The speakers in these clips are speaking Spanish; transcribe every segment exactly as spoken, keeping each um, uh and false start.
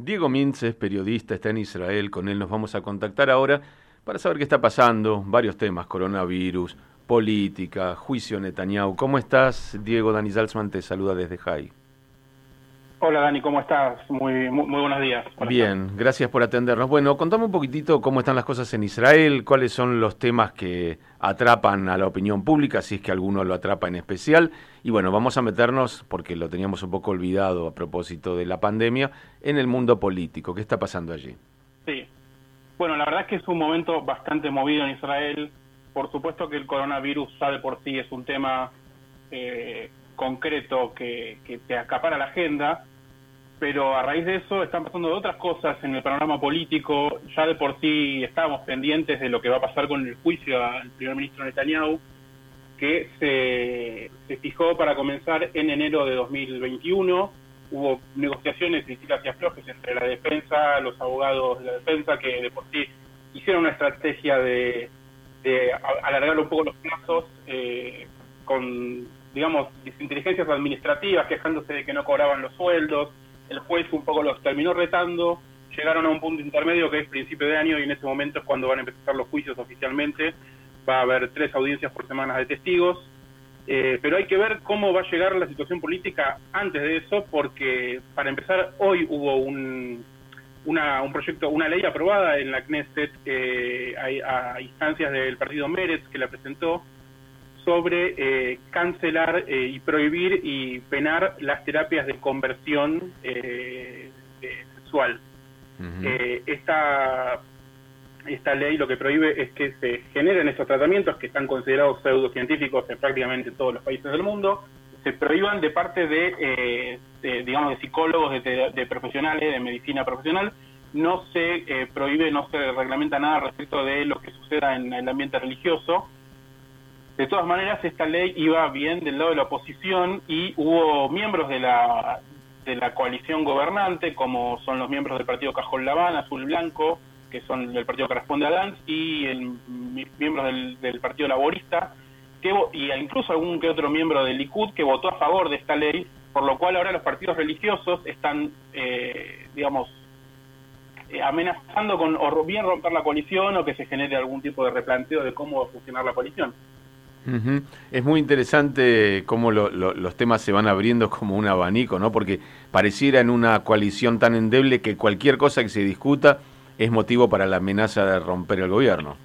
Diego Mintz es periodista, está en Israel, con él nos vamos a contactar ahora para saber qué está pasando, varios temas, coronavirus, política, juicio Netanyahu. ¿Cómo estás, Diego? Dani Zaltzman te saluda desde Jai. Hola Dani, ¿cómo estás? Muy, muy, muy buenos días. Bien, gracias por atendernos. Bueno, contame un poquitito cómo están las cosas en Israel, cuáles son los temas que atrapan a la opinión pública, si es que alguno lo atrapa en especial. Y bueno, vamos a meternos, porque lo teníamos un poco olvidado a propósito de la pandemia, en el mundo político. ¿Qué está pasando allí? Sí, bueno, la verdad es que es un momento bastante movido en Israel. Por supuesto que el coronavirus ya de por sí es un tema eh, concreto que, que te acapara la agenda, pero a raíz de eso están pasando otras cosas en el panorama político. Ya de por sí estábamos pendientes de lo que va a pasar con el juicio al primer ministro Netanyahu, que se, se fijó para comenzar en enero de dos mil veintiuno. Hubo negociaciones y tiras y aflojes entre la defensa, los abogados de la defensa, que de por sí hicieron una estrategia de, de alargar un poco los plazos eh, con, digamos, inteligencias administrativas, quejándose de que no cobraban los sueldos. El juez un poco los terminó retando, llegaron a un punto intermedio que es principio de año, y en ese momento es cuando van a empezar los juicios oficialmente. Va a haber tres audiencias por semana de testigos, eh, pero hay que ver cómo va a llegar la situación política antes de eso, porque para empezar hoy hubo un, una, un proyecto, una ley aprobada en la Knesset eh, a, a instancias del partido Meretz, que la presentó, sobre eh, cancelar eh, y prohibir y penar las terapias de conversión eh, de sexual. Uh-huh. eh, esta, esta ley lo que prohíbe es que se generen estos tratamientos que están considerados pseudocientíficos en prácticamente todos los países del mundo, se prohíban de parte de, eh, de digamos, de psicólogos, de, de profesionales, de medicina profesional. No se eh, prohíbe, no se reglamenta nada respecto de lo que suceda en el ambiente religioso. De todas maneras, esta ley iba bien del lado de la oposición, y hubo miembros de la de la coalición gobernante, como son los miembros del partido Cajol Laván, Azul y Blanco, que son del partido que responde a Gantz, y el, miembros del, del partido laborista, que, y incluso algún que otro miembro del Likud, que votó a favor de esta ley, por lo cual ahora los partidos religiosos están, eh, digamos, eh, amenazando con o bien romper la coalición o que se genere algún tipo de replanteo de cómo va a funcionar la coalición. Uh-huh. Es muy interesante cómo lo, lo, los temas se van abriendo como un abanico, ¿no? Porque pareciera en una coalición tan endeble que cualquier cosa que se discuta es motivo para la amenaza de romper el gobierno.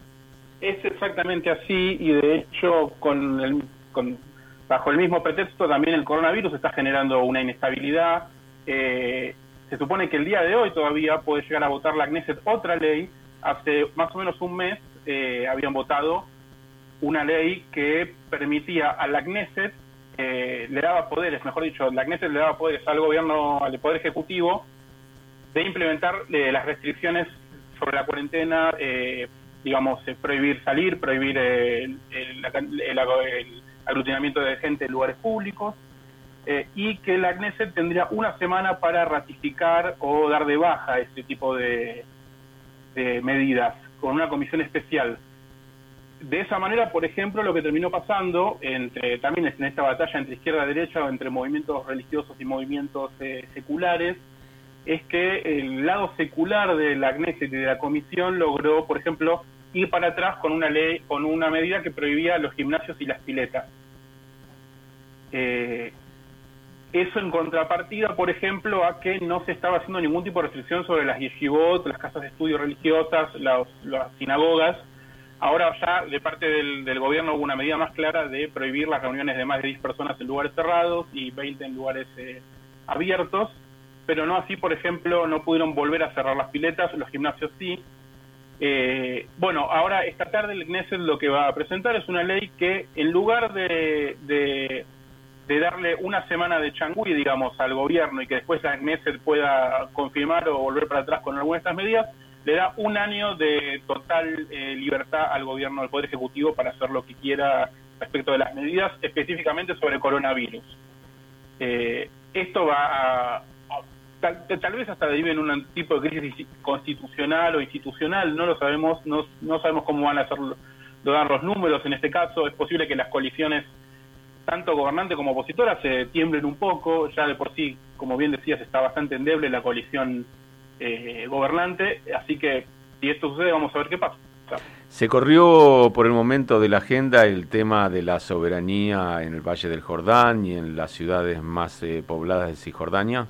Es exactamente así, y de hecho con el, con, bajo el mismo pretexto también el coronavirus está generando una inestabilidad. Eh, se supone que el día de hoy todavía puede llegar a votar la Knesset otra ley. Hace más o menos un mes eh, habían votado una ley que permitía a la Knesset, eh, le daba poderes, mejor dicho, la Knesset le daba poderes al gobierno, al Poder Ejecutivo, de implementar eh, las restricciones sobre la cuarentena, eh, digamos, eh, prohibir salir, prohibir eh, el, el, el, el, el aglutinamiento de gente en lugares públicos, eh, y que la Knesset tendría una semana para ratificar o dar de baja este tipo de, de medidas, con una comisión especial. De esa manera, por ejemplo, lo que terminó pasando, entre también en esta batalla entre izquierda y derecha, o entre movimientos religiosos y movimientos eh, seculares, es que el lado secular de la Knesset y de la Comisión logró, por ejemplo, ir para atrás con una ley, con una medida que prohibía los gimnasios y las piletas. Eh, eso en contrapartida, por ejemplo, a que no se estaba haciendo ningún tipo de restricción sobre las yeshivot, las casas de estudio religiosas, las, las sinagogas. Ahora ya de parte del, del gobierno hubo una medida más clara de prohibir las reuniones de más de diez personas en lugares cerrados y veinte en lugares eh, abiertos, pero no así, por ejemplo, no pudieron volver a cerrar las piletas, los gimnasios sí. Eh, bueno, ahora esta tarde el Knesset lo que va a presentar es una ley que, en lugar de, de, de darle una semana de changüí, digamos, al gobierno y que después la Knesset pueda confirmar o volver para atrás con algunas de estas medidas, le da un año de total eh, libertad al gobierno, al Poder Ejecutivo, para hacer lo que quiera respecto de las medidas, específicamente sobre coronavirus. Eh, esto va a, a tal, tal vez hasta derive en un tipo de crisis constitucional o institucional, no lo sabemos, no, no sabemos cómo van a hacer, lo dan los números en este caso. Es posible que las coaliciones tanto gobernante como opositora se tiemblen un poco. Ya de por sí, como bien decías, está bastante endeble la coalición eh, gobernante, así que si esto sucede vamos a ver qué pasa. Se corrió por el momento de la agenda el tema de la soberanía en el Valle del Jordán y en las ciudades más eh, pobladas de Cisjordania.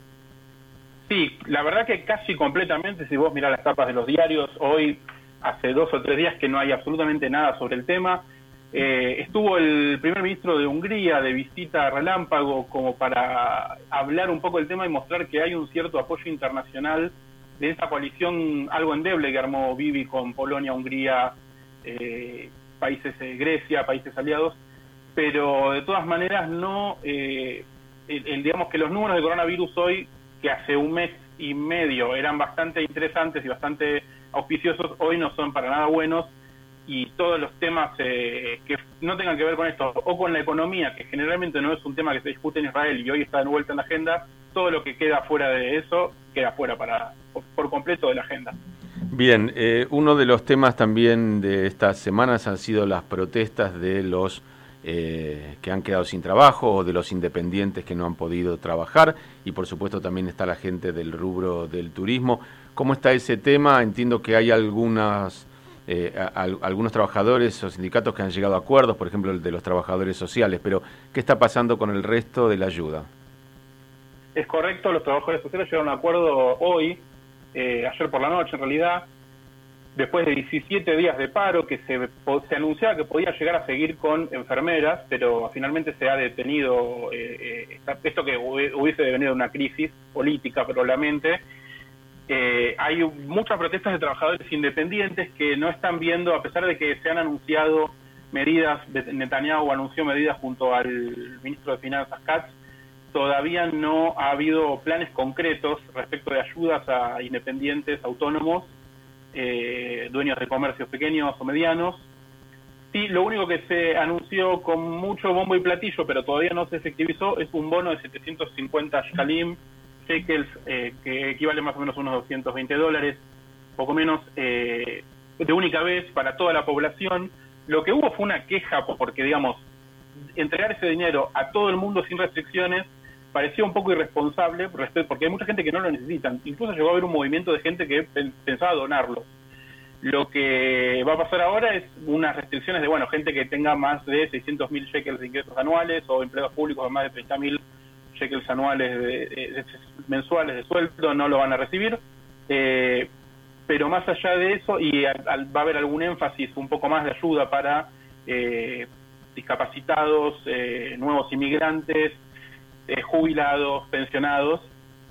Sí, la verdad que casi completamente. Si vos mirás las tapas de los diarios, hoy hace dos o tres días que no hay absolutamente nada sobre el tema. Eh, estuvo el primer ministro de Hungría de visita relámpago como para hablar un poco del tema y mostrar que hay un cierto apoyo internacional de esa coalición algo endeble que armó Bibi con Polonia, Hungría, eh, países eh, Grecia, países aliados, pero de todas maneras no, eh, el, el, digamos que los números de coronavirus hoy, que hace un mes y medio eran bastante interesantes y bastante auspiciosos, hoy no son para nada buenos. Y todos los temas eh, que no tengan que ver con esto, o con la economía, que generalmente no es un tema que se discute en Israel y hoy está de vuelta en la agenda, todo lo que queda fuera de eso, queda fuera para, por, por completo de la agenda. Bien, eh, uno de los temas también de estas semanas han sido las protestas de los eh, que han quedado sin trabajo o de los independientes que no han podido trabajar, y por supuesto también está la gente del rubro del turismo. ¿Cómo está ese tema? Entiendo que hay algunas... Eh, a, a, algunos trabajadores o sindicatos que han llegado a acuerdos, por ejemplo el de los trabajadores sociales, pero ¿qué está pasando con el resto de la ayuda? Es correcto, los trabajadores sociales llegaron a un acuerdo hoy, eh, ayer por la noche en realidad, después de diecisiete días de paro, que se, se anunciaba que podía llegar a seguir con enfermeras, pero finalmente se ha detenido eh, eh, esto que hubiese devenido una crisis política probablemente. Eh, hay muchas protestas de trabajadores independientes que no están viendo, a pesar de que se han anunciado medidas, Netanyahu anunció medidas junto al ministro de Finanzas Katz, todavía no ha habido planes concretos respecto de ayudas a independientes autónomos, eh, dueños de comercios pequeños o medianos. Sí, lo único que se anunció con mucho bombo y platillo, pero todavía no se efectivizó, es un bono de setecientos cincuenta shekalim, shekels, eh, que equivale más o menos a unos doscientos veinte dólares, poco menos, eh, de única vez para toda la población. Lo que hubo fue una queja porque, digamos, entregar ese dinero a todo el mundo sin restricciones parecía un poco irresponsable, porque hay mucha gente que no lo necesita. Incluso llegó a haber un movimiento de gente que pensaba donarlo. Lo que va a pasar ahora es unas restricciones de, bueno, gente que tenga más de seiscientos mil shekels de ingresos anuales o empleados públicos de más de treinta mil shekels anuales de, de, de, mensuales de sueldo no lo van a recibir, eh, pero más allá de eso, y al, al, va a haber algún énfasis, un poco más de ayuda para eh, discapacitados, eh, nuevos inmigrantes, eh, jubilados, pensionados.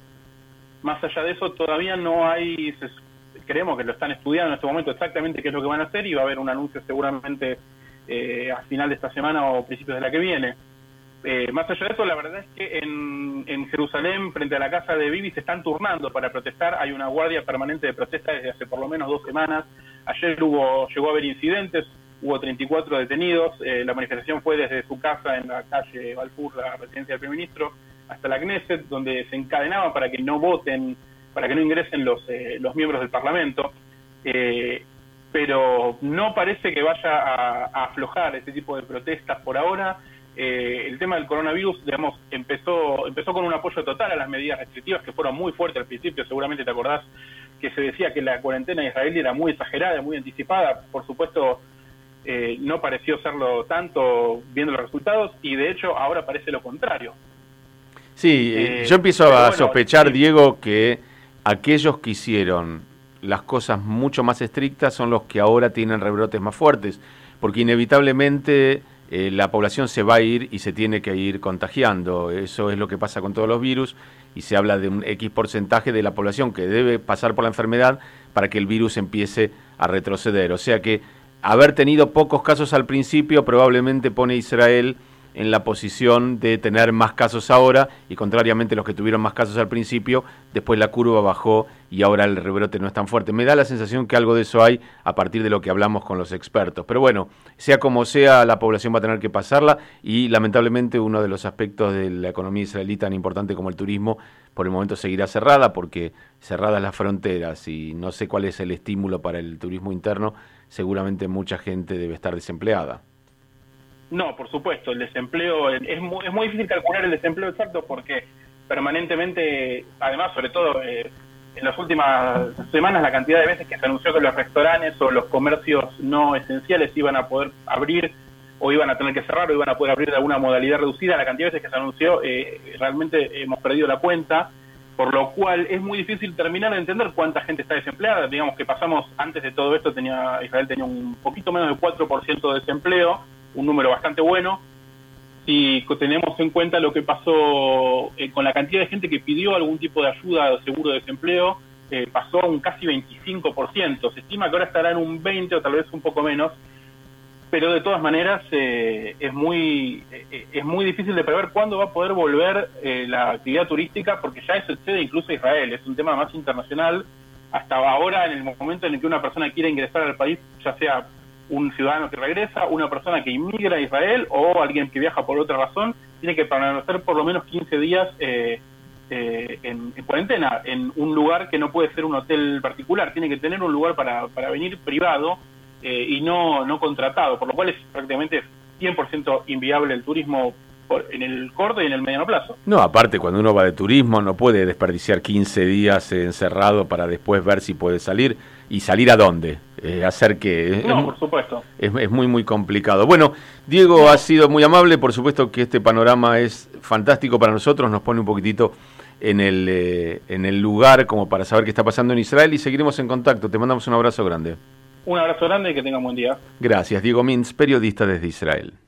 Más allá de eso todavía no hay, se, creemos que lo están estudiando en este momento exactamente qué es lo que van a hacer, y va a haber un anuncio seguramente eh, a final de esta semana o principios de la que viene. Eh, más allá de eso, la verdad es que en, en Jerusalén, frente a la casa de Bibi, se están turnando para protestar. Hay una guardia permanente de protesta desde hace por lo menos dos semanas. Ayer hubo llegó a haber incidentes, hubo treinta y cuatro detenidos. Eh, la manifestación fue desde su casa en la calle Balfour, la residencia del primer ministro, hasta la Knesset, donde se encadenaban para que no voten, para que no ingresen los, eh, los miembros del Parlamento. Eh, pero no parece que vaya a, a aflojar ese tipo de protestas por ahora. Eh, el tema del coronavirus, digamos, empezó empezó con un apoyo total a las medidas restrictivas que fueron muy fuertes al principio. Seguramente te acordás que se decía que la cuarentena israelí era muy exagerada, muy anticipada. Por supuesto, eh, no pareció serlo tanto viendo los resultados, y de hecho ahora parece lo contrario. Sí, eh, yo empiezo a bueno, sospechar, sí. Diego, que aquellos que hicieron las cosas mucho más estrictas son los que ahora tienen rebrotes más fuertes, porque inevitablemente Eh, la población se va a ir y se tiene que ir contagiando. Eso es lo que pasa con todos los virus, y se habla de un X porcentaje de la población que debe pasar por la enfermedad para que el virus empiece a retroceder. O sea que haber tenido pocos casos al principio probablemente pone a Israel en la posición de tener más casos ahora, y contrariamente los que tuvieron más casos al principio, después la curva bajó y ahora el rebrote no es tan fuerte. Me da la sensación que algo de eso hay a partir de lo que hablamos con los expertos. Pero bueno, sea como sea, la población va a tener que pasarla, y lamentablemente uno de los aspectos de la economía israelí tan importante como el turismo, por el momento seguirá cerrada, porque cerradas las fronteras y no sé cuál es el estímulo para el turismo interno, seguramente mucha gente debe estar desempleada. No, por supuesto, el desempleo, es muy, es muy difícil calcular el desempleo exacto porque permanentemente, además, sobre todo eh, en las últimas semanas, la cantidad de veces que se anunció que los restaurantes o los comercios no esenciales iban a poder abrir o iban a tener que cerrar o iban a poder abrir de alguna modalidad reducida, la cantidad de veces que se anunció, eh, realmente hemos perdido la cuenta, por lo cual es muy difícil terminar de entender cuánta gente está desempleada. Digamos que pasamos, antes de todo esto, tenía Israel tenía un poquito menos de cuatro por ciento de desempleo, un número bastante bueno. Si tenemos en cuenta lo que pasó eh, con la cantidad de gente que pidió algún tipo de ayuda o seguro de desempleo, eh, pasó a un casi veinticinco por ciento. Se estima que ahora estará en un veinte o tal vez un poco menos, pero de todas maneras eh, es muy eh, es muy difícil de prever cuándo va a poder volver eh, la actividad turística, porque ya eso excede incluso a Israel, es un tema más internacional. Hasta ahora, en el momento en el que una persona quiere ingresar al país, ya sea un ciudadano que regresa, una persona que inmigra a Israel o alguien que viaja por otra razón, tiene que permanecer por lo menos quince días eh, eh, en, en cuarentena, en un lugar que no puede ser un hotel particular, tiene que tener un lugar para, para venir privado eh, y no, no contratado, por lo cual es prácticamente cien por ciento inviable el turismo por, en el corto y en el mediano plazo. No, aparte cuando uno va de turismo no puede desperdiciar quince días encerrado para después ver si puede salir. ¿Y salir a dónde? Eh, hacer que... No, es, por supuesto. Es, es muy, muy complicado. Bueno, Diego ha sido muy amable. Por supuesto que este panorama es fantástico para nosotros. Nos pone un poquitito en el, eh, en el lugar como para saber qué está pasando en Israel y seguiremos en contacto. Te mandamos un abrazo grande. Un abrazo grande y que tengan buen día. Gracias. Diego Mintz, periodista desde Israel.